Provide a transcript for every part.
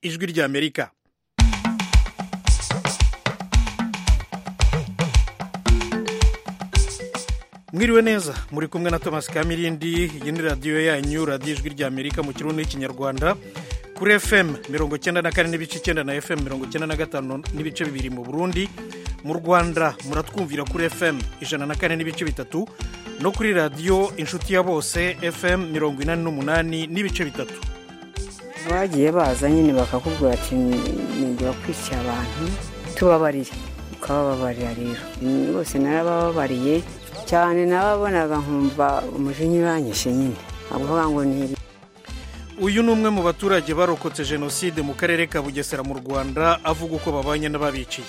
ijwi ry'Amerika. Mwiriwe neza, muri kumwe na Thomas Kamirindi. Iyi ni radiyo yanyu, radiyo ijwi ry'Amerika mu kirundi n'ikinyarwanda, kuri FM 94 n'ibice 9 na FM 95 n'ibice bibiri mu Burundi. Mu Rwanda muratwumvira kuri FM 104 n'ibice bitatu no kuri radiyo inshuti ya bose FM 88 n'ibice bitatu. Bagiye baza nyine bakakubwira ati ngiye kwica abantu, tubabarire, ukababarira rero. Bose narababariye cyane, nababonaga nkumva umujinya uranyishe nyine, avuga ngo ni. Uyu ni umwe mu baturage barokotse jenoside mu karere ka Bugesera mu Rwanda, avuga uko babanye n'ababiciye.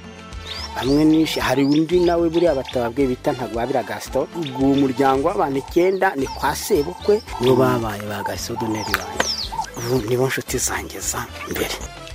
Amwe nishe, hari undi nawe buriya batababwe bita Ntagwabira Gaston. Ubwo umuryango w'abantu 9 ni kwa sebukwe nibo babaye ba Gasodoneri banjye, ubu nibo nshuti zanjye za mbere.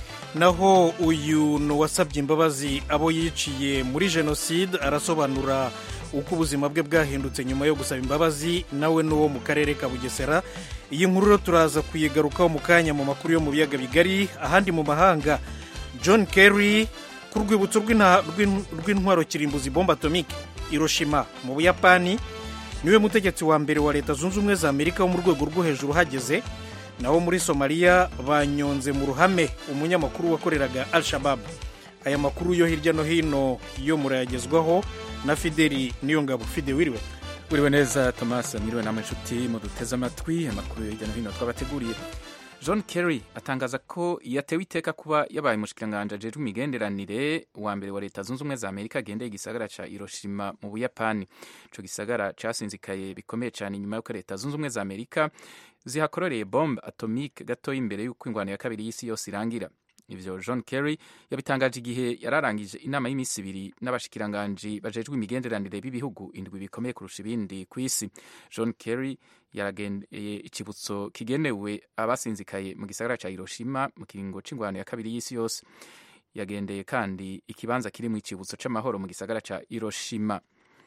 Naho uyu no wasabye imbabazi abo yiciye muri jenoside, arasobanura uko ubuzima bwe bwahindutse nyuma yo gusaba imbabazi, nawe n'uwo mu karere ka Bugesera. Iyi nkuru turaza kuyigarukaho mu kanya mu makuru yo mu biyaga bigari. Ahandi mu mahanga, John Kerry ku rwibutso rw'intwaro kirimbuzi bomba atomique Hiroshima mu Buyapani, niwe mutegetsi wa mbere wa Leta Zunze Ubumwe za Amerika wo mu rwego rwo hejuru hageze. Naho muri Somalia banyonze mu ruhame umunyamakuru wakoreraga Al-Shabaab. Aya makuru yo hirya no hino yo murayagezwaho na Fideli Niyongabo. Fide, wiriwe neza Thomas, mwiriwe namwe nshuti muduteze amatwi. Amakuru yo hirya no hino twabateguriye. John Kerry atangaza ko yatewe iteka kuba yabaye umushikiranganje ajejwe imigenderanire wa mbere wa Leta Zunze Ubumwe za Amerika agendeye igisagara ca Hiroshima mu Buyapani. Ico gisagara casinzikaye bikomeye cyane nyuma y'uko Leta Zunze Ubumwe za Amerika zihakororeye bombe atomique gato imbere y'uko ingwano ya kabiri y'isi yose irangira. Ivyo John Kerry yabitangaje igihe yararangije inama y'imisi 2 n'abashikiranganje bajejwe imigenderanire b'ibihugu indwi bikomeye kurusha ibindi ku isi. John Kerry yaragendeye ikibutso kigenewe abasinzikaye mu gisagara ca Hiroshima mu kiringo c'ingwano ya kabiri y'isi yose. Yagendeye kandi ikibanza kiri mu ikibutso c'amahoro mu gisagara ca Hiroshima.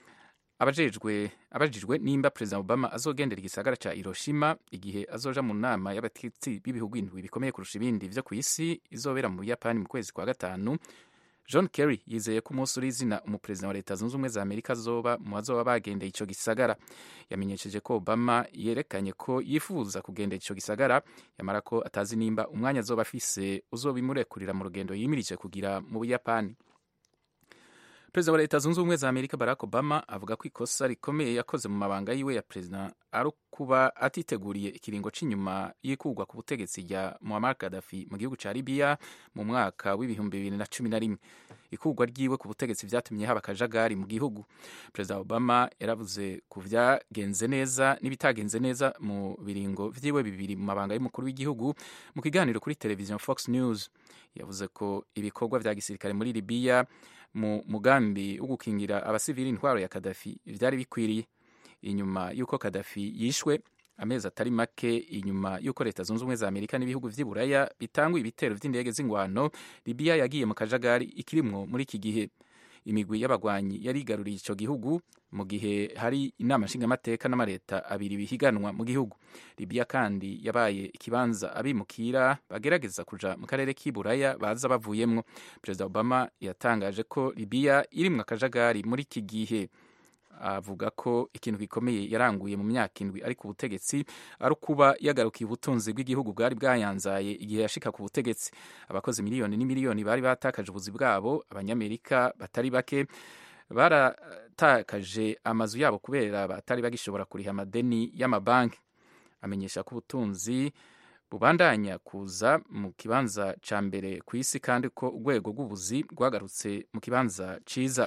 Abajijwe nimba President Obama azogendera igisagara ca Hiroshima igihe azoja mu nama y'abatetsi b'ibihugu indwi bikomeye kurusha ibindi vyo ku isi izobera mu Buyapani mu kwezi kwa gatanu, John Kerry yizeye ko umunsi uri izina umuperezida wa Leta Zunze Ubumwe za Amerika azoba mu bazoba bagendeye ico gisagara. Yamenyesheje ko Obama yerekanye ko yifuza kugendera ico gisagara, yamara ko atazi nimba umwanya azoba afise uzobimurekurira mu rugendo yimirije kugira mu Buyapani. Perezida wa Leta Zunze Ubumwe za Amerika Barack Obama avuga ko ikosa rikomeye yakoze mu mabanga yiwe ya perezida ari kuba atiteguriye ikiringo c'inyuma y'ikugwa ku butegetsi rya Muammar Gaddafi mu gihugu ca Libya mu mwaka w'2011. Ikugwa ryiwe ku butegetsi vyatumye haba akajagari mu gihugu. Perezida Obama yaravuze ku vyagenze neza n'ibitagenze neza mu biringo vyiwe bibiri mu mabanga y'umukuru w'igihugu. Mu kiganiro kuri televiziyo Fox News yavuze ko ibikorwa vya gisirikare muri Libya mu mugambi wo gukingira abasivili intwaro ya Gaddafi vyari bikwiriye. Inyuma yuko Gaddafi yishwe amezi atari make inyuma yuko Leta Zunze Ubumwe za Amerika n'ibihugu vy'Iburaya bitanguye ibitero vy'indege z'ingwano, Libya yagiye mu kajagari ikirimwo muri iki gihe. Imigwi y'abagwanyi yarigaruriye ico gihugu mu gihe hari inama nshingamateka n'amareta abiri bihiganwa mu gihugu. Libya kandi yabaye ikibanza abimukira bagerageza kuja mu karere k'Iburaya baza bavuyemwo. Perezida Obama yatangaje ko Libya irimwo akajagari muri iki gihe. Avuga ko ikintu gikomeye yaranguye mu myaka 7 ari ku butegetsi ari kuba yagarukiye ubutunzi bw'igihugu bwari bwayanzaye igihe yashika ku butegetsi. Abakozi miliyoni n'imiliyoni bari batakaje ubuzi bwabo, abanyamerika batari bake baratakaje amazu yabo kubera batari bagishobora kuriha amadeni y'amabanki. Amenyesha ko ubutunzi bubandanya kuza mu kibanza ca mbere ku isi kandi ko urwego rw'ubuzi rwagarutse mu kibanza ciza.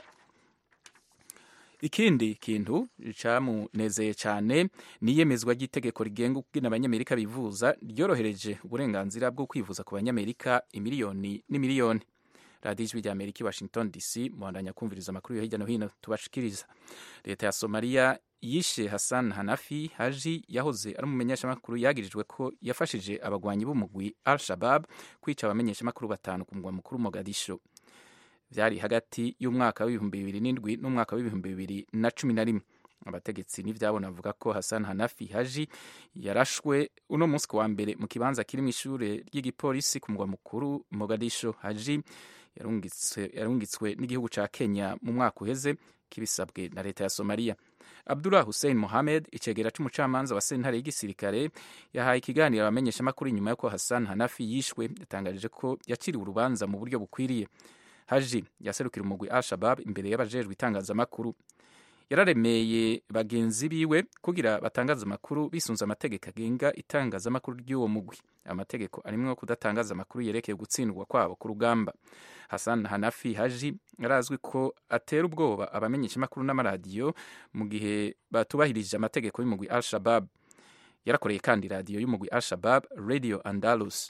Ikindi kintu camunezeye cyane ni iyemezwa ry'itegeko rigenga ukugena abanyamerika bivuza ryorohereje uburenganzira bwo kwivuza ku banyamerika imiliyoni n'imiliyoni. Radio Ijwi ry'Amerika Washington DC, muhandanya kumviriza amakuru yo hirya no hino tubashikiriza. Leta ya Somalia yishe Hassan Hanafi Haji yahoze ari umumenyeshamakuru yagirijwe ko yafashije abagwanyi b'umugwi Al-Shabaab kwica abamenyeshamakuru 5 ku mugwa mukuru Mogadishu. Vyari hagati y'umwaka w'2007 n'umwaka w'2011. abategetsi n'ivyabona bavuga ko Hassan Hanafi Haji yarashwe uno munsi wa mbere mu kibanza kiri mu ishure ry'igipolisi ku mugwa mukuru Mogadisho. Haji yarungitswe n'igihugu ca Kenya mu mwaka uheze kibisabwe na leta ya Somalia. Abdullah Hussein Mohamed, icegera c'umucamanza wa sentare y'igisirikare, yahaye ikiganiro abamenyeshamakuru nyuma y'uko Hassan Hanafi yishwe. Yatangaje ko yaciriwe urubanza mu buryo bukwiriye. Haji yaserukira umugwi Al-Shabaab imbere y'abajejwe itangazamakuru. Yararemeye bagenzi biwe kugira batangaza amakuru bisunze amategeko agenga itangazamakuru ry'uwo mugwi. Amategeko arimwo kudatangaza amakuru yerekeye gutsindwa kwabo ku rugamba. Hassan Hanafi Haji yarazwi ko atera ubwoba abamenyeshamakuru n'amaradiyo mu gihe batubahirije amategeko y'umugwi Al-Shabaab. Yarakoreye kandi radiyo y'umugwi Al-Shabaab, Radio Andalus.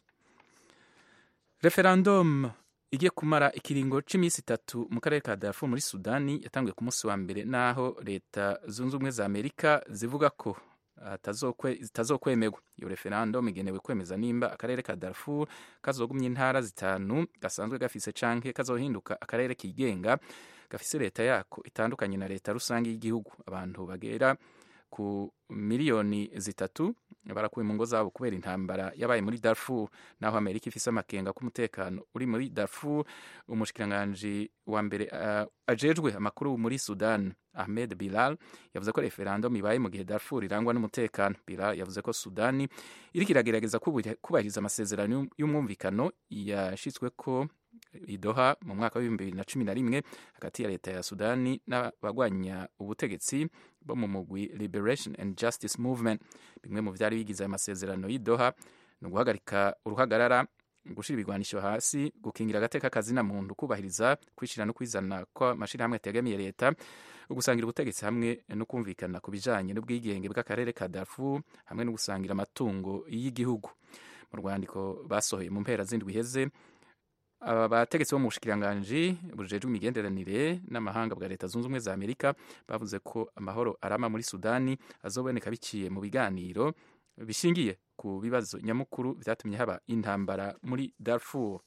Referendum igiye kumara ikiringo c'imisi 3 mu karere ka Darfur muri Sudani yatanguye ku munsi wa mbere, naho leta zunze ubumwe za Amerika zivuga ko itazokwemerwa. Iyo referendum igenewe kwemeza nimba akarere ka Darfur kazogumya intara zitanu gasanzwe gafise canke kazohinduka akarere kigenga gafise leta yako itandukanye na leta rusange y'igihugu. Abantu bagera ku miliyoni 3 barakuwe mu ngo zabo kubera intambara yabaye muri Darfur. Naho Amerika ifise amakenga ku mutekano uri muri Darfur, umushikiranganje wa mbere ajejwe amakuru muri Sudan, Ahmed Bilal, yavuze ko referendum ibaye mu gihe Darfur irangwa n'umutekano. Bilal yavuze ko Sudani iriko iragerageza kubahiriza amasezerano y'umwumvikano yashitswe ko Doha mu mwaka wa 2011 hagati ya leta ya Sudani n'abagwanya ubutegetsi bo mu mugwi Liberation and Justice Movement. Bimwe mu vyari bigize amasezerano y'Doha no guhagarika uruhagarara, gushira ibigwanisho hasi, gukingira agateka kazina muntu, kubahiriza kwishira no kwizana kwa mashirahamwe ategamiye leta, ugusangira ubutegetsi hamwe no kumvikana ku bijanye n'ubwigenge bw'akarere ka Darfur hamwe no gusangira amatungo y'igihugu. Mu rwandiko basohoye mu mpera z'indwi heze, abategetsi bo mu bushikiranganje bujejwe imigenderanire n'amahanga bwa leta zunze ubumwe za Amerika bavuze ko amahoro arama muri Sudani azoboneka biciye mu biganiro bishingiye ku bibazo nyamukuru vyatumye haba intambara muri Darfur.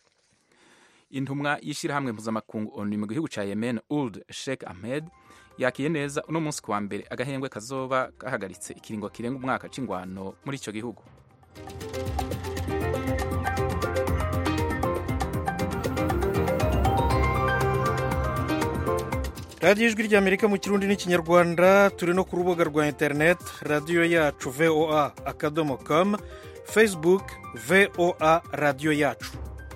Intumwa y'ishirahamwe mpuzamakungu ONU mu gihugu ca Yemen, Ould Sheikh Ahmed, yakiye neza uno munsi wa mbere agahengwe kazoba gahagaritse ikiringo kirenga umwaka c'ingwano muri ico gihugu. radiyo ijwi ry'Amerika mu Kirundi n'Ikinyarwanda. Turi no ku rubuga rwa internet radiyo yacu voa.com, Facebook VOA radiyo yacu.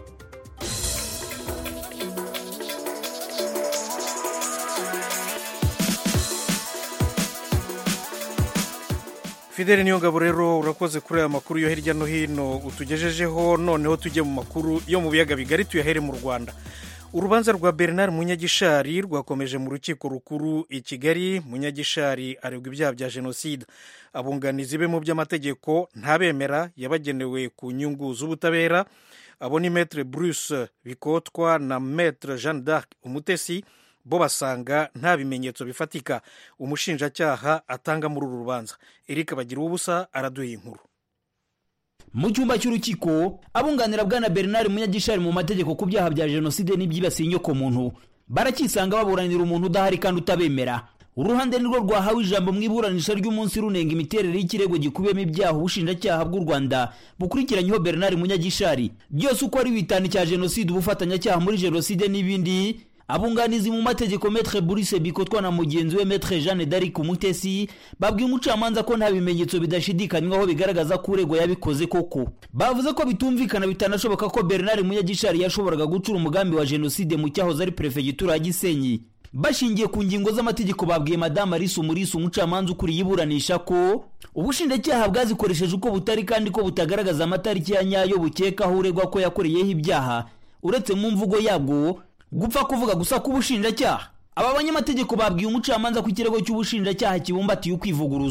Fidele Niyongabo rero urakoze kuri aya makuru yo hirya no hino utugejejeho. Noneho tujye mu makuru yo mu biyaga bigari, tuyahere mu Rwanda. Urubanza rwa Bernard Munyagishari rwakomeje mu rukiko rukuru i Kigali. Munyagishari aregwa ibyaha bya jenoside. Abunganizi be mu by'amategeko ntabemera, yabagenewe ku nyungu z'ubutabera. Abo ni Maître Bruce Bikotwa na Maître Jeanne d'Arc Umutesi, bo basanga nta bimenyetso bifatika umushinjacyaha atanga muri uru rubanza. Eric Bagira ubusa araduha inkuru. Mu cyumba cy'urukiko, abunganira bwana Bernard Munyagishari mu mategeko ku byaha bya jenoside n'ibyibasiye inyoko muntu barakisanga baburanira umuntu udahari kandi utabemera. Uruhande nirwo rwahawe ijambo mu iburanisha ry'umunsi runenga imiterere y'ikirego gikubiyemo ibyaha ubushinjacyaha bw'u Rwanda bukurikiranyeho Bernard Munyagishari, byose uko ari bitanu cya jenoside, ubufatanyacyaha muri jenoside n'ibindi. Abunganizi mu mategeko Maître Bruce Bikotwa na mugenzi we Maître Jeanne d'Arc Umutesi babwiye umucamanza ko nta bimenyetso bidashidikanywaho bigaragaza ko uregwa yabikoze koko. Bavuze ko bitumvikana bitanashoboka ko Bernard Munyagishari yashoboraga gucura umugambi wa jenoside mu cyahoze ari prefegitura ya Gisenyi. Bashingiye ku ngingo z'amategeko babwiye Madame Alice Umulisa umucamanza ukuriye iburanisha ko ubushinjacyaha bwazikoresheje uko butari kandi ko butagaragaza amatariki ya nyayo bukekaho uregwa ko yakoreyeho ibyaha, uretse mu mvugo yabwo gupfa kuvuga gusa ku bushinjacyaha. Aba banyamategeko babwiye umucamanza ku kirego cy'ubushinjacyaha kibumbatiye ukwivuguruza.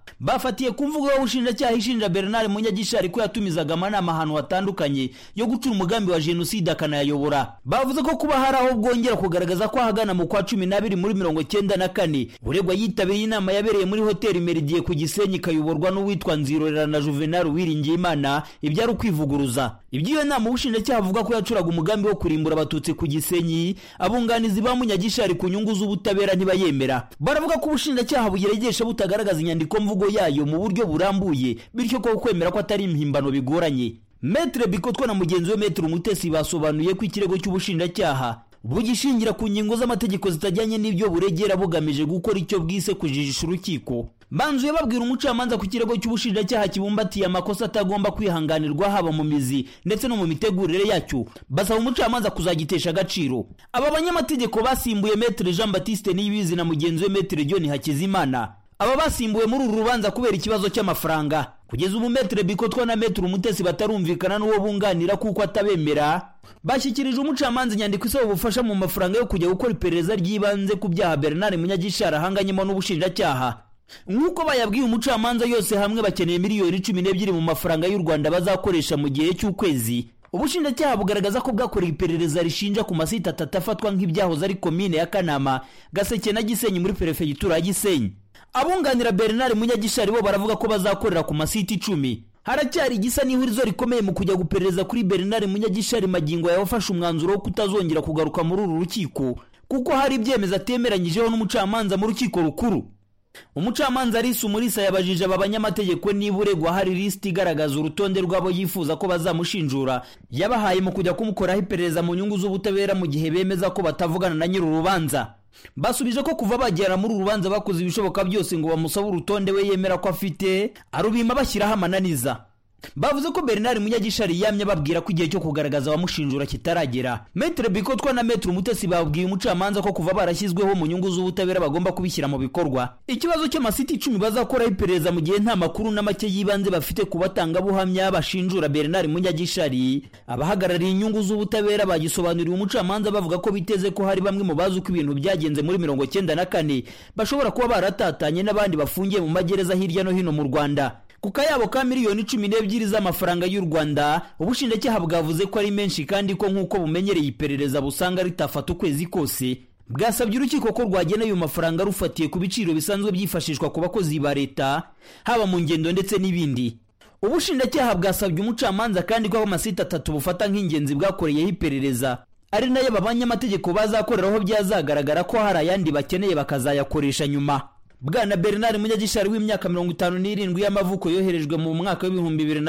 bafatiye ku mvugo y'ubushinjacyaha ishinja Bernard Munyagishari ko yatumizaga amanama ahantu hatandukanye yo gucura umugambi wa jenoside akanayayobora. Bavuze ko kuba hari aho bwongera kugaragaza ko ahagana mu kwa 12 muri 1994 uregwa yitabiriye inama yabereye muri hoteli Meridie ku Gisenyi kayoborwa n'uwitwa Nzirorera na Juvenal Uwiringiyimana ibyari ukwivuguruza. Iby'iyo nama ubushinjacyaha avuga ko yacuraga umugambi wo kurimbura abatutsi ku Gisenyi, abunganizi ba Munyagishari ku nyungu z'ubutabera ntibayemera. Baravuga ko ubushinjacyaha bugeregesha butagaragaza inyandiko mvugo yayo mu buryo burambuye, bityo ko kwemera ko atari impimbano bigoranye. Maître Bikotwa na mugenzi we Maître Umutesi basobanuye ko ikirego cy'ubushinjacyaha bugishingira ku ngingo z'amategeko zitajyanye n'ibyo buregera bugamije gukora icyo bwise kujijisha urukiko. Banzuye babwira umucamanza ku kirego cy'ubushinjacyaha kibumbatiye amakosa atagomba kwihanganirwa haba mu mizi ndetse no mu mitegurire yacyo, basaba umucamanza kuzagitesha agaciro. Aba banyamategeko basimbuye Maître Jean Baptiste Niyibizi na mugenzi we Maître John Hakizimana. Aba basimbuwe muri uru rubanza kubera ikibazo cy'amafaranga. Kugeza ubu Maître Bikotwa na Maître Umutesi batarumvikana n'uwo bunganira kuko atabemera. Bashyikirije umucamanza inyandiko isaba ubufasha mu mafaranga yo kujya gukora iperereza ry'ibanze ku byaha Bernard Munyagishari ahanganyemo n'ubushinjacyaha. Nk'uko bayabwiye umucamanza yose hamwe bakeneye miliyoni 12 mu mafaranga y'u Rwanda bazakoresha mu gihe cy'ukwezi. Ubushinjacyaha bugaragaza ko bwakoreye iperereza rishinja ku masite atatu afatwa nk'ibyahoze ari komine ya Kanama, Gaseke na Gisenyi muri perefegitura ya Gisenyi. Abunganira Bernard Munyagishari bo baravuga ko bazakorera ku masite 10. Haracyari igisa n'ihurizo rikomeye mu kujya guperereza kuri Bernard Munyagishari magingo yawafashe umwanzuro wo kutazongera kugaruka muri uru rukiko kuko hari ibyemeza atemeranyijeho n'umucamanza mu rukiko rukuru. Umucamanza Alice Umulisa yabajije aba banyamategeko niba uregwa hari list igaragaza urutonde rw'abo yifuza ko bazamushinjura yabahaye mu kujya kumukoraho iperereza mu nyungu z'ubutabera mu gihe bemeza ko batavugana na nyiri urubanza. Basubije ko kuva bagera muri urubanza bakoze ibishoboka byose ngo bamusabe urutonde we yemera ko afite, arubima bashyiraho amananiza. Bavuze ko Bernard Munyagishari yamye babwira ko igihe cyo kugaragaza abamushinjura kitaragera. Maître Bikotwa na Maître Umutesi babwiye umucamanza ko kuva barashyizweho mu nyungu z'ubutabera bagomba kubishyira mu bikorwa. Ikibazo cy'amasiti 10 bazakora iperereza mu gihe nta makuru na make yibanze bafite kubatanga buhamya bashinjura Bernard Munyagishari. Abahagarariye inyungu z'ubutabera bagisobanuriye umucamanza bavuga ko biteze ko hari bamwe mu bazi uko ibintu byagenze muri 1994 bashobora kuba baratatanye n'abandi bafungiye mu magereza hirya no hino mu Rwanda. Kukayabo ka miliyoni 12 z'amafaranga y'u Rwanda, ubushinjacyaha bwavuze ko ari menshi kandi ko nk'uko bumenyereye iperereza busanga ritafata ukwezi kose. Bwasabye urukiko ko rwagena ayo mafaranga rufatiye ku biciro bisanzwe byifashishwa ku bakozi ba leta haba mu ngendo ndetse n'ibindi. Ubushinjacyaha bwasabye umucamanza kandi ko amasite 3 bufata nk'ingenzi bwakoreyeho iperereza ari nayo abanyamategeko bazakoreraho byazagaragara ko hari ayandi bakeneye bakazayakoresha nyuma. Bwana Bernard Munyagishari w'imyaka 57 y'amavuko yoherejwe mu mwaka wa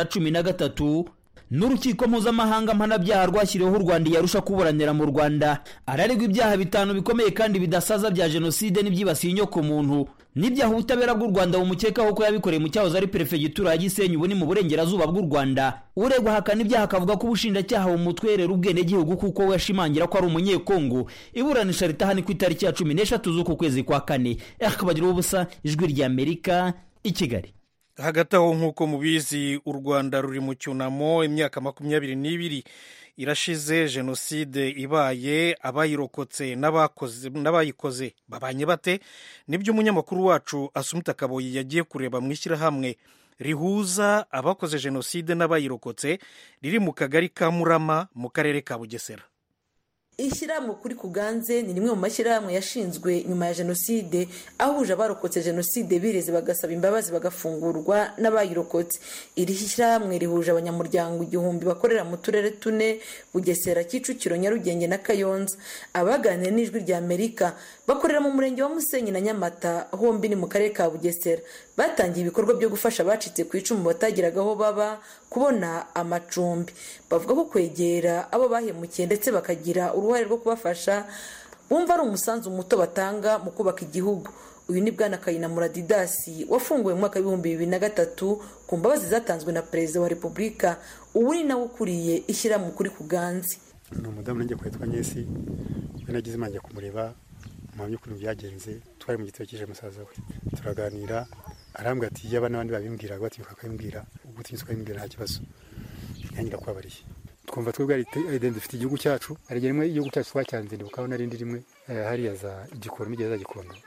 2013 n'urukiko mpuzamahanga mpanabyaha rwashyiriweho u Rwanda yarusha kuburanira mu Rwanda. Araregwa ibyaha 5 bikomeye kandi bidasaza bya jenoside n'ibyibasiye inyoko muntu. N'ibyaha ubutabera bw'u Rwanda bumukekaho ko yabikoreye mu cyahoze ari perefegitura ya Gisenyi ubu ni mu burengerazuba bw'u Rwanda. Uregwa hakana ibyaha akavuga ko ubushinjacyaha bumutwerera ubwene gihugu kuko we yashimangira ko ari umunyekongo. Iburanisha ritahani ku itariki ya 13 z'uku kwezi kwa 4. Akabagira ubusa ijwi rya Amerika i Kigali. Hagati aho nk'uko mubizi u Rwanda ruri mu cyunamo imyaka 22 irashize jenoside ibaye, abayirokotse n'abayikoze babanye bate? Nibyo umunyamakuru wacu Asumta Kaboyi yagiye kureba mu ishyirahamwe rihuza abakoze jenoside n'abayirokotse riri mu kagari ka Murama mu karere ka Bugesera. Ishyirahamwe Kuri Kuganze ni rimwe mu mashyirahamwe yashinzwe nyuma ya jenoside ahuje abarokotse jenoside bireze bagasaba imbabazi bagafungurwa n'abayirokotse. Iri shyirahamwe rihuje abanyamuryango 1000 bakorera mu turere 4 Bugesera, Kicukiro, Nyarugenge na Kayonza. Abaganira n'ijwi rya Amerika bakorera mu murenge wa Musenyi na Nyamata, hombi ni mu karere ka Bugesera. Batangiye ibikorwa byo gufasha abacitse ku icumu batagiragaho baba kubona amacumbi. Bavuga ko kwegera abo bahemukiye ndetse bakagira uruhare rwo kubafasha bumva ari umusanzu muto batanga mu kubaka igihugu. Uyu ni Bwana Kayinamura Didasi wafunguwe mu mwaka wa 2003 ku mbabazi zatanzwe na Perezida wa Repubulika, ubu ni nawe ukuriye ishyirahamwe Kuri Kuganze. Ni umudamu nanjye kwitwa Nyesi, we nagize imana kumureba mu by'ukuri byagenze. Twari mu gitabo kije musaza we turaganira, arambwira ati yaba n'abandi babimbwiraga bati ukabimbwira ubutinyuka bimbwira nta kibazo nyangira kwabariye. Twumva twebwe ari dufite igihugu cyacu, ari rimwe igihugu cyacu twacyanze ndibukaho narindi rimwe hariya za Igikondo migeza Gikondo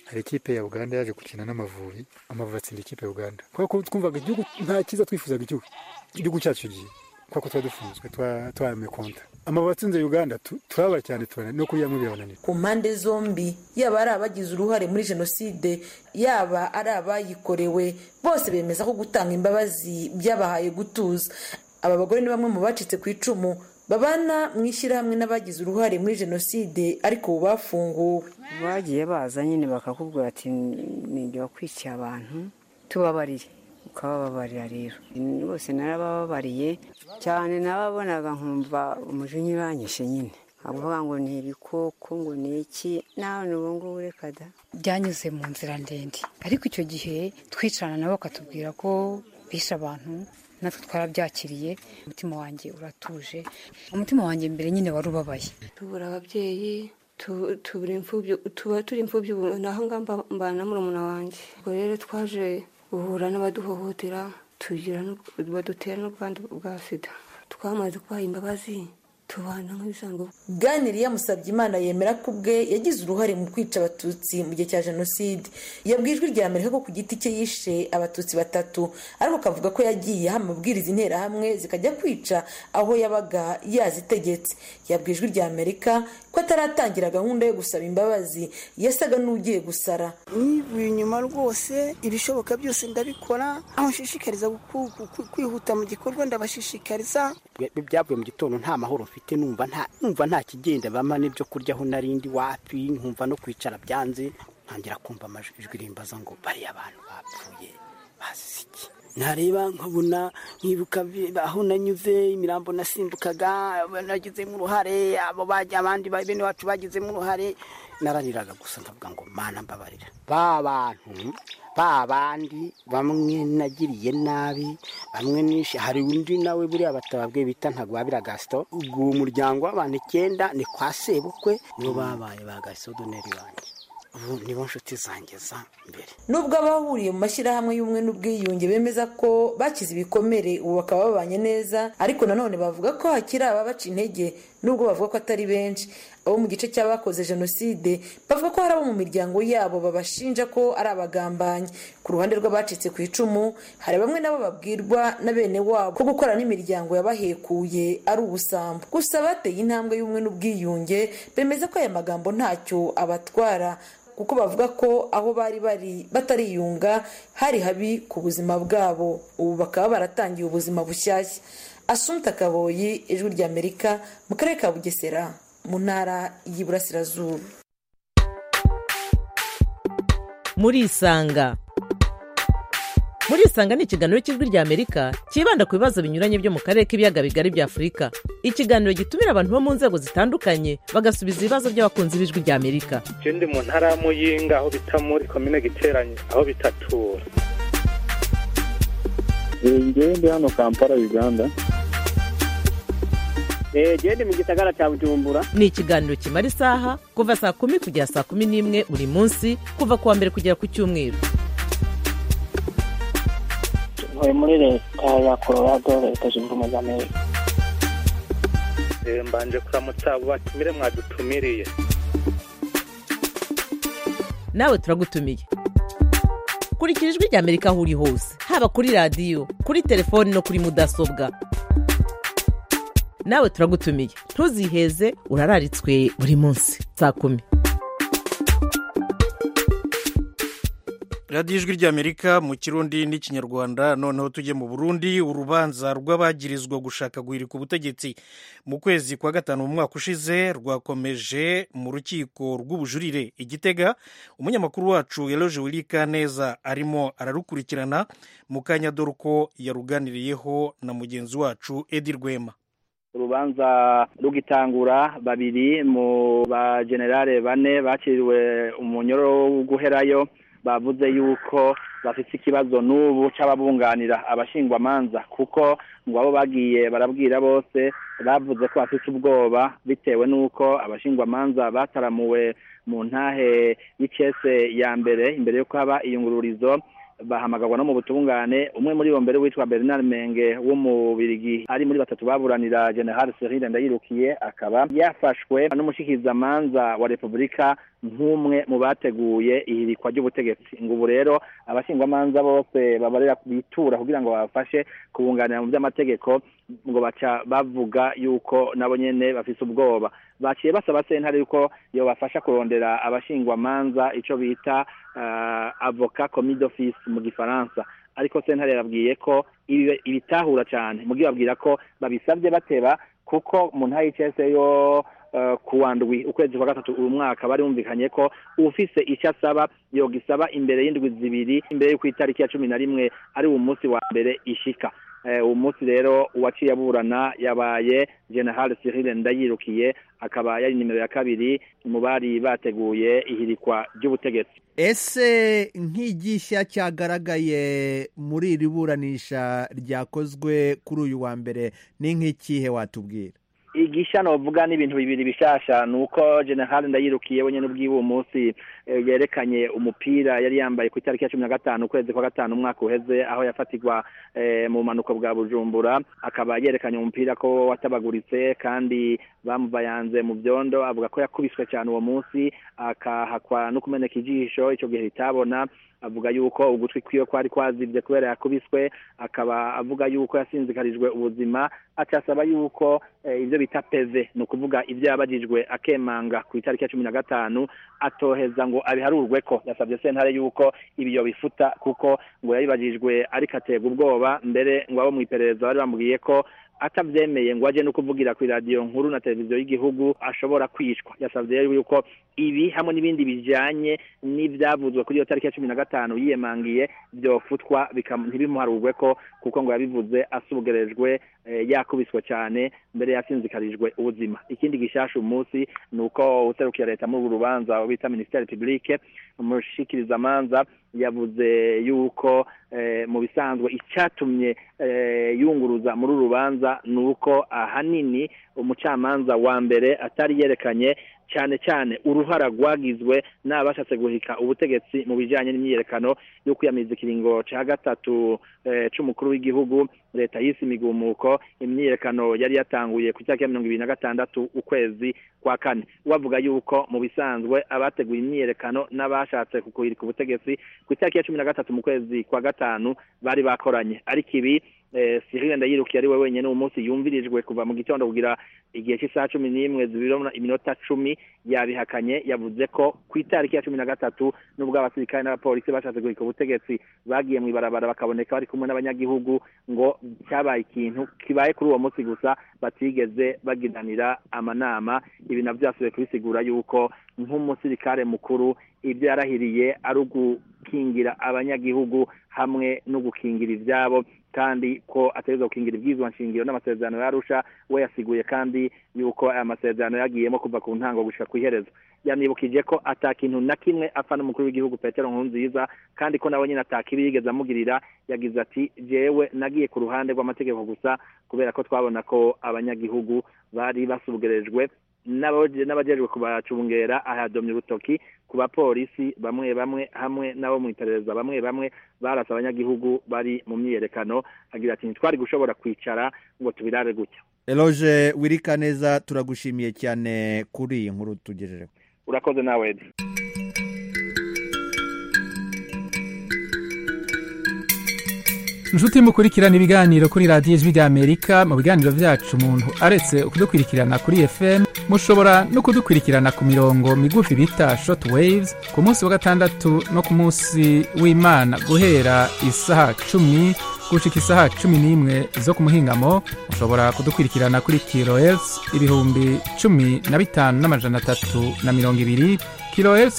hari ikipe ya Uganda yaje gukina n'Amavubi atsinda ikipe ya Uganda kuko twumvaga igihugu nta kiza twifuzaga igihugu cyacu giye kuko twadufunzwe twame konta Amavubi atsinze Uganda turaba cyane tubana no kuyamwe byabananira. Ku mpande zombi yaba ari abagize uruhare muri jenoside yaba ari abayikorewe bose bemeza ko gutanga imbabazi byabahaye gutuza. Aba bagore ni bamwe mu bacitse ku icumu babana mu ishyirahamwe n'abagize uruhare muri jenoside ariko bafunguwe. Bagiye baza nyine bakakubwira ati ninjye wakwikiye abantu tubabarire ukababarira rero bose narababariye cyane nababonaga nkumva umujinya uranyishe nyine avuga ngo ni ibikoko ngo ni iki nawe n'ubu ngubu reka da. Byanyuze mu nzira ndende ariko icyo gihe twicarana nabo bakatubwira ko bishe abantu natwe twarabyakiriye. Umutima wanjye uratuje, umutima wanjye mbere nyine wari ubabaye. Tubura ababyeyi tuba turi imfubyi naho ngamba mbana na murumuna wanjye. Ubwo rero twaje guhura n'abaduhohotera badutera n'ubwandu bwa sida. Twamaze kubaha imbabazi tubana nk'ibisanzwe. Ganiriya Musabyimana yemera ko ubwe yagize uruhare mu kwica abatutsi mu gihe cya jenoside. Yabwijwe rya Amerika ko ku giti cye yishe abatutsi 3 ariko kavuga ko yagiye amabwiriza interahamwe zikajya kwica aho yabaga yazitegetse. Yabwijwe rya Amerika ko ataratangira gahunda yo gusaba imbabazi yasaga n'ugiye gusara. Nivuye inyuma rwose ibishoboka byose ndabikora aho nshishikariza kwihuta mu gikorwa ndabashishikariza. Byavuye mu gitondo nta mahoro mfite numva nta kigenda bama n'ibyo kurya aho narindi wapi nkumva no kwicara byanze ntangira kumva amajwi rimbaza ngo bari abantu bapfuye basiki. Nareba nkabona nkibuka aho nanyuze imirambo nasimbukaga nagize mu ruhare abo bajya abandi bene wacu bagize mu ruhare naraniraga gusa ndavuga ngo mana mbabarira babandi bamwe nagiriye nabi bamwe nishe. Hari undi nawe buri abatababwe bita Ntagwabira Gaston. Ubwo umuryango w'abantu 9 ni kwa sebukwe nibo babaye ba Gasodoneri wanjye. Ubu nibo nshuti zanjye za mbere. Nubwo abahuriye mu mashyirahamwe y'ubumwe n'ubwiyunge bemeza ko bakize ibikomere ubu bakaba babanye neza ariko nanone bavuga ko hakiri ababaca intege nubwo bavuga ko atari benshi. Abo mu gice cy'abakoze jenoside bavuga ko hari abo mu miryango yabo babashinja ko ari abagambanyi. Ku ruhande rw'abacitse ku icumu hari bamwe nabo babwirwa na bene wabo ko gukora n'imiryango yabahekuye ari ubusambo. Gusa bateye intambwe y'ubumwe n'ubwiyunge bemeza ko aya magambo ntacyo abatwara kuko bavuga ko aho bari batariyunga hari habi ku buzima bwabo. Ubu bakaba baratangiye ubuzima bushyashya. Assumpta Kaboyi, Ijwi ry'Amerika, mu karere ka Bugesera mu ntara y'Iburasirazuba. Murisanga ni ikiganiro cy'Ijwi ry'Amerika kibanda ku bibazo binyuranye byo mu karere k'ibiyaga bigari bya Afurika. Ikiganiro gitumira abantu bo mu nzego zitandukanye bagasubiza ibibazo by'abakunzi b'Ijwi ry'Amerika. Ndi mu ntara ya Muyinga aho bita muri komine Giteranye aho bitatura. Ndi hano Kampala Uganda. Ndi mu gisagara cya Bujumbura. Ni ikiganiro kimara isaha kuva saa 10 kugera saa 11 buri munsi kuva kuwa mbere kugera ku cyumweru. Muri leta ya Colorado leta zunze ubumwe za Amerika. Mbanje kuramutsa abo batumire mwadutumiriye. Nawe turagutumiye. Kurikira Ijwi ry'Amerika aho uri hose haba kuri radio kuri telefone no kuri mudasobwa. Nawe turagutumiye ntuziheze urararitswe buri munsi saa 10. radiyo ijwi ry'Amerika mu Kirundi n'Ikinyarwanda. Noneho tujye mu Burundi. Urubanza rw'abagirizwa gushaka guhirika ubutegetsi mu kwezi kwa 5 mu mwaka ushize rwakomeje mu rukiko rw'ubujurire i Gitega. Umunyamakuru wacu Eloge Wilikaneza arimo ararukurikirana. Mu kanya dore uko yaruganiriyeho na mugenzi wacu Edi Rwema. Urubanza rugitangura babiri mu ba generale 4 bakiriwe umunyoro wo guherayo bavuze yuko bafite ikibazo n'ubu cy'ababunganira abashingwa manza kuko ngo abo bagiye barabwira bose bavuze ko bafite ubwoba bitewe n'uko abashingwa manza bataramuwe mu ntahe y'icese ya mbere imbere yo kuba iyungururizo bahamagarwa no mu butungane. Umwe muri bo mbere witwa Bernard Menge wo mu Birigi ari muri batatu baburanira General Cyril Ndayirukiye akaba yafashwe n'umushikizamanza wa Republika nk'umwe mu bateguye ihirikwa ry'ubutegetsi. Ngubu rero abashingwamanza bose babarera bitura kugira ngo babafashe kubunganira mu by'amategeko ngo baca bavuga yuko nabo nyene bafise ubwoba. Baciye basaba sentare yuko yo bafasha kurondera abashingwamanza ico bita avocat commis d'office mu gifaransa, ariko sentare yabwiye ko ibitahura cyane mugiye babwira ko babisabye bateba kuko mu ntayi cese yo kuwandwi ukwezi kwa gatatu uyu mwaka bari bumvikanye ko ufise icyo asaba yogisaba imbere y'indwi zibiri imbere y'uko itariki ya 11 ari umunsi wa mbere ishika. Umunsi rero uwaciye aburana yabaye General Cyril Ndayirukiye akaba yari nimero ya 2 mu bari bateguye ihirikwa ry'ubutegetsi. Ese nk'igisha cyagaragaye muri iri buranisha ryakozwe kuri uyu wa mbere ni nk'ikihe watubwira? Igisha novuga n'ibintu bibiri bishasha nuko General Ndayirukiye wenyene ubwiwe umunsi yerekanye umupira yari yambaye ku itariki ya 15 ukwezi kwa gatanu umwaka uheze aho yafatirwa mu manuko bwa Bujumbura, akaba yerekanye umupira ko watabaguritse kandi bamubayanze mu byondo. Avuga ko yakubiswe cyane uwo munsi akahakwa no kumeneka ijisho ico gihe ritabona. Avuga yuko ugutwi kwiyo kwari kwazivye kubera yakubiswe, akaba avuga yuko yasinzikarijwe ubuzima. Acasaba yuko ivyo bita PV no kuvuga ivyo yabajijwe akemanga ku itariki ya 15 atoheza ngo abiharurwe ko. Yasabye sentare yuko ibiyo bifuta kuko ngo yabibajijwe ariko ategwa ubwoba, mbere ngo abo mu iperereza bari bamubwiye ko atavyemeye ngo aje no kuvugira ku radio nkuru na televiziyo y'igihugu ashobora kwishwa. Yasavye yuko ibi hamwe n'ibindi bijanye n'ivyavuzwe kuri iyo tariki ya 15 yiyemangiye byofutwa ntibimuharurwe ko kuko ngo yabivuze asubugerejwe yakubiswe cyane mbere yasinzikarijwe ubuzima. Ikindi gishasha umunsi nuko userukira leta mu rubanza bita Ministère Public umushikiriza manza yavuze yuko mu bisanzwe icyatumye yunguruza muri rubanza nuko ahanini umucamanza wa mbere atari yerekanye cyane uruhara rwagizwe n'abashatse guhika ubutegetsi mu bijanye n'imyiyerekano yo kwiyamiza ikiringo ca gatatu c'umukuru w'igihugu. Leta yisi migumuko imyiyerekano yari yatanguye ku cyaka 2026 ukwezi kwa kane. Wavuga yuko mu bisanzwe abateguye imyiyerekano n'abashatse kukuhirika ubutegetsi ku cyaka 13 mu kwezi kwa gatanu bari bakoranye, ariko ibi Cyril Ndayirukiye ari we wenyene umunsi yumvirijwe kuva mu gitondo kugira igihe cy'isaha 11 zibiro iminota 10 yabihakanye. Yavuze ko ku itariki ya 13 nubwo abasirikare n'abapolisi bashatse guhika ubutegetsi bagiye mu ibarabara bakaboneka bari kumwe n'abanyagihugu ngo cyabaye ikintu kibaye kuri uwo munsi gusa batigeze bagiranira amanama. Ibi navyo byasubiye kubisigura yuko nk'umusirikare mukuru ibyo yarahiriye ari ugukingira abanyagihugu hamwe no gukingira ivyabo, kandi ko ategerezwa gukingira ibwizwa nshingiro n'amasezerano yarusha. We yasiguye kandi yuko aya masezerano yagiyemo kuva ku ntango gushika ku iherezo. Yanibukije ko atakintu na kimwe apfa n'umukuru w'igihugu Petero Nkurunziza, kandi ko nawe nyine atakibi yigeze amugirira. Yagize ati jewe nagiye ku ruhande rw'amategeko gusa kubera ko twabona ko abanyagihugu bari basubugerejwe n'abajejwe kubacungera. Ahadomye urutoki ku bapolisi bamwe hamwe nabo mu iperereza bamwe barasa abanyagihugu bari mu myiyerekano. Agira ati ntitwari gushobora kwicara ngo tubirare gutya. Eloge Wirikaneza turagushimiye cyane kuri iyi nkuru tugejeje. Urakoze nawe. Inshuti mukurikirana ibiganiro kuri Radio Ijwi ry'Amerika. Mu biganiro byacu umuntu aretse kudukurikirana kuri FM mushobora no kudukurikirana ku mirongo migufi bita short waves ku munsi wa gatandatu no ku munsi w'Imana guhera isaha 10 gushika isaha 11 zo ku muhingamo. Mushobora kudukurikirana kuri kilohertz 15,320 kilohertz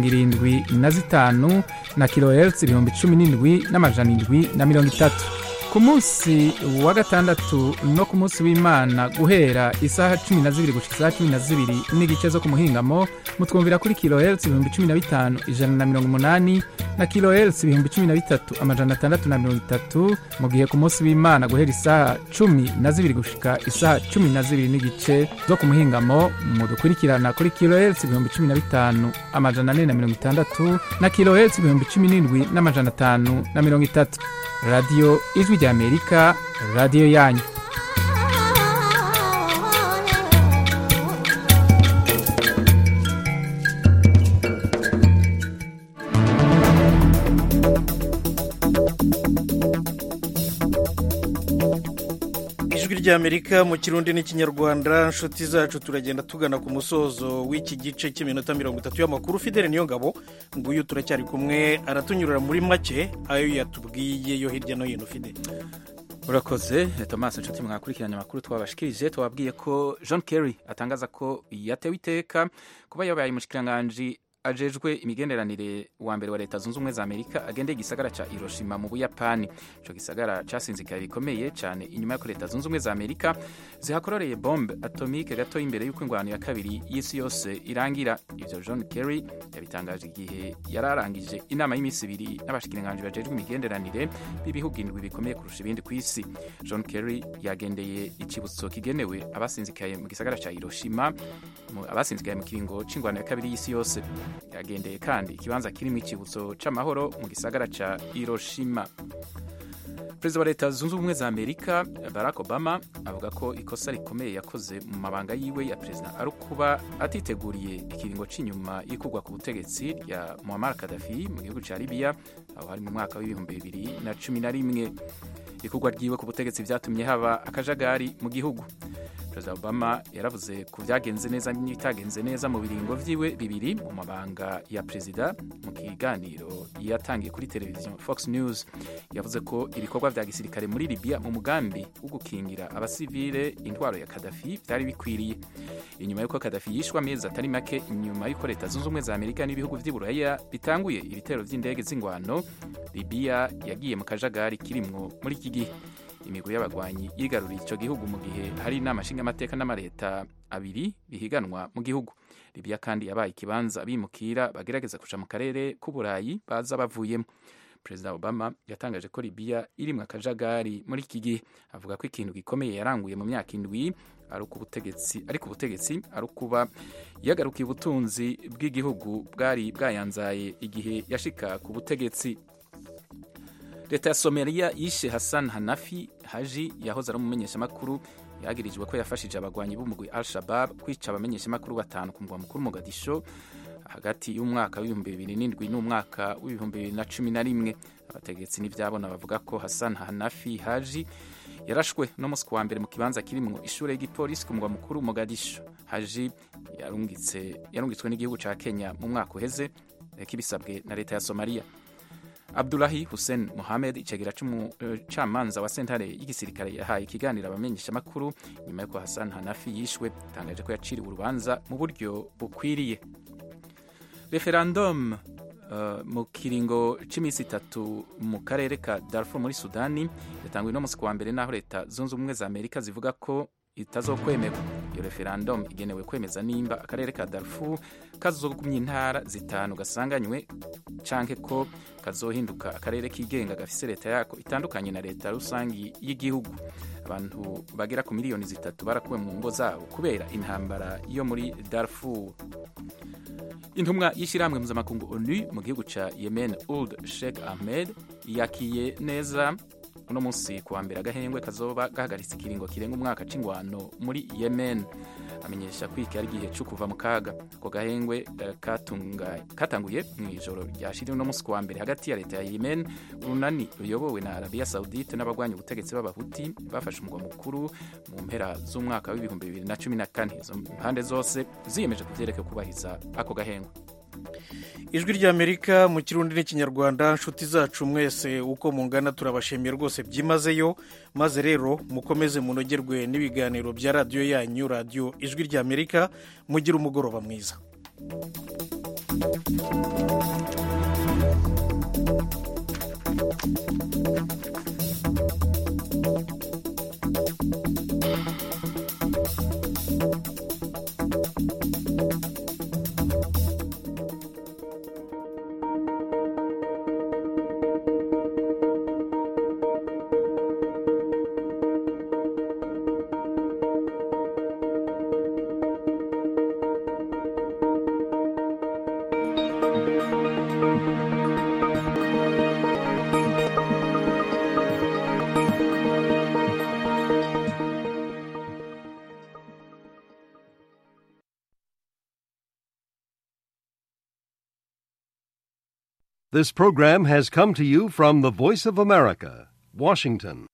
15,675 na kilohertz 17,730. ku munsi wa gatandatu no ku munsi w'Imana guhera isaha 12 gushika isaha 12 n'igice zo ku muhingamo mutwumvira kuri kilohertz 15,180 na kilohertz 13,630 mu gihe ku munsi w'Imana guhera isaha 12 gushika isaha 12 n'igice zo ku muhingamo mudukurikirana kuri kilohertz 15,460 na kilohertz 17,530. Radio Ijwi ry'Amerika, radio yanyu. Ijwi ry'Amerika mu Kirundi n'Ikinyarwanda, nshuti zacu turagenda tugana ku musozo w'iki gice cy'iminota 30 y'amakuru. Fidele Niyongabo nguyu turacyari kumwe aratunyurira muri make ayo yatubwiye yo hirya no hino. Fidele, urakoze Thomas. Nshuti mwakurikiranye amakuru twabashikirije, twababwiye ko John Kerry atangaza ko yatewe iteka kuba yabaye umushikiranganji ajejwe imigenderanire wa mbere wa Leta Zunze Ubumwe za Amerika agendeye igisagara ca Hiroshima mu Buyapani. Ico gisagara casinzikaye bikomeye cyane inyuma y'uko Leta Zunze Ubumwe za Amerika zihakororeye bombe atomique gato imbere y'uko ingwano ya kabiri y'isi yose irangira. Ivyo John Kerry yabitangaje igihe yararangije inama y'imisi ibiri n'abashikiranganji bajejwe imigenderanire b'ibihugu indwi bikomeye kurusha ibindi ku isi. John Kerry yagendeye ikibutso kigenewe abasinzikaye mu gisagara ca Hiroshima, abasinzikaye mu kiringo c'ingwano ya kabiri y'isi yose. Yagendeye kandi ikibanza kirimo ikibutso c'amahoro mu gisagara ca Hiroshima. Perezida wa Leta Zunze Ubumwe za Amerika Barack Obama avuga ko ikosa rikomeye yakoze mu mabanga yiwe ya perezida ari ukuba atiteguriye ikiringo c'inyuma y'ikugwa ku butegetsi ya Muammar Gaddafi mu gihugu ca Libya, aho hari mu mwaka w'2011. Ikugwa ryiwe ku butegetsi vyatumye haba akajagari mu gihugu. Perezida Obama yaravuze ku byagenze neza n'ibitagenze neza mu biringo vyiwe bibiri mu mabanga ya perezida. Mu kiganiro yatangiye kuri televiziyo Fox News, yavuze ko ibikorwa vya gisirikare muri Libya mu mugambi wo gukingira abasivile intwaro ya Gaddafi vyari bikwiriye. Inyuma y'uko Gaddafi yishwa amezi atari make inyuma y'uko Leta Zunze Ubumwe za Amerika n'ibihugu vy'Iburaya bitanguye ibitero vy'indege z'ingwano, Libya yagiye mu kajagari kirimwo muri iki gihe. Imigwi y'abagwanyi yigaruriye ico gihugu mu gihe hari inama nshingamateka n'amareta abiri bihiganwa mu gihugu. Libya kandi yabaye ikibanza bimukira bagerageza kuja mu karere k'Uburayi baza bavuyemo. Perezida Obama yatangaje ko Libya irimwo akajagari muri iki gihe. Avuga ko ikintu gikomeye yaranguye mu myaka indwi ari ku butegetsi ari kuba yagarukiye ubutunzi bw'igihugu bwari bwayanzaye igihe yashika ku butegetsi. Leta ya Somalia yishe Hassan Hanafi Haji yahoze ari umumenyeshamakuru, yagirijwe ko yafashije abagwanyi b'umugwi Al-Shabaab kwica abamenyeshamakuru 5 ku mugwa mukuru Mogadisho hagati y'umwaka w'2007 n'umwaka w'2011. Abategetsi n'ivyabona bavuga ko Hassan Hanafi Haji yarashwe no musi wa mbere mu kibanza kirimwo ishure y'igipolisi ku mugwa mukuru Mogadisho. Haji yarungitswe n'igihugu ca Kenya mu mwaka uheze kibisabwe na leta ya Somalia. Abdullahi Hussein Mohamed, icegera c'umucamanza wa sentare y'igisirikare, yahaye ikiganiro abamenyeshamakuru nyuma y'uko Hassan Hanafi yishwe. Tangaje ko yaciriwe urubanza mu buryo bukwiriye. Referendum mu kiringo c'imisi 3 mu karere ka Darfur muri Sudani yatanguye no musi wa mbere, naho Leta Zunze Ubumwe za Amerika zivuga ko itazokwemerwa. Iyo referendum igenewe kwemeza nimba akarere ka Darfur kazogumya intara 5 gasanganywe canke ko kazohinduka akarere kigenga gafise leta yako itandukanye na leta rusangi y'igihugu. Abantu bagera ku miliyoni 3 barakuwe mu ngo zabo kubera intambara yo muri Darfur. Intumwa y'ishiramwe mpuzamakungu ONU mu gihugu ca Yemen, Ould Sheikh Ahmed, yakiye neza uno munsi kuwa mbere agahengwe kazoba gahagaritse ikiringo kirenga umwaka c'ingwano muri Yemen. Amenyesha ko iki ari igihe cyo kuva mu kaga. Ko gahengwe katanguye mu ijoro ryashiriye uno munsi kuwa mbere hagati ya leta ya Yemen, urunani ruyobowe na Arabia Saudite n'abagwanya ubutegetsi b'abahuti bafashe umugwa mukuru mu mpera z'umwaka w'2014. Izo mpande zose ziyemeje kuvyereka kubahiza ako gahengwe. Ijwi ry'Amerika mu Kirundi n'Ikinyarwanda, nshuti zacu mwese uko mungana turabashimiye rwose byimazeyo. Maze rero mukomeze munogerwe n'ibiganiro bya radio yanyu, radio Ijwi ry'Amerika. Mugira umugoroba mwiza. This program has come to you from the Voice of America, Washington.